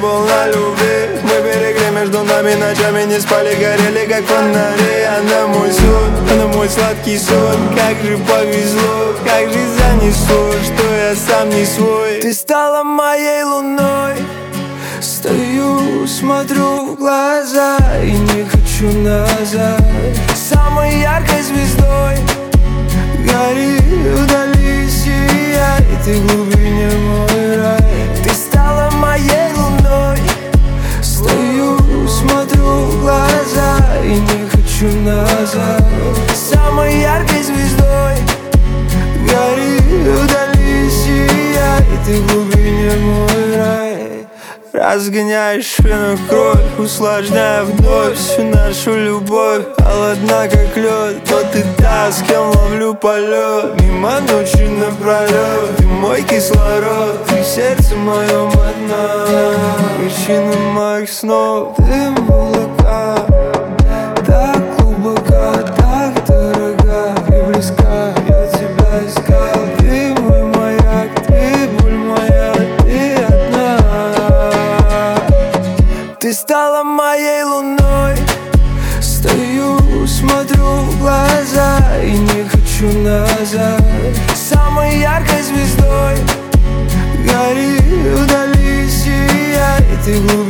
полна любви. Мы берегли между нами ночами, не спали, горели как фонари. Она мой сон, она мой сладкий сон. Как же повезло, как же занесло, что я сам не свой. Ты стала моей луной. Стою, смотрю в глаза и не хочу назад. Самой яркой звездой гори вдали, сияй, ты в глубине мой рай. Ты стала моей луной. Стою, смотрю в глаза и не хочу назад. Самой яркой звездой гори вдали, сияй, ты в глубине мой рай. Разгоняешь вену кровь, усложняя вновь всю нашу любовь. Холодна как лед, но ты та, с кем ловлю полет. Мимо ночи напролет, ты мой кислород. Ты в сердце моем одна, причина моих снов. Ты в облака, так глубока, так дорога и близка. Я тебя искал, ты мой маяк, ты боль моя, ты одна. Ты стала моей луной. Стою, смотрю в глаза и не хочу назад. Самой яркой звездой гори вдали, сияй, ты глубоко.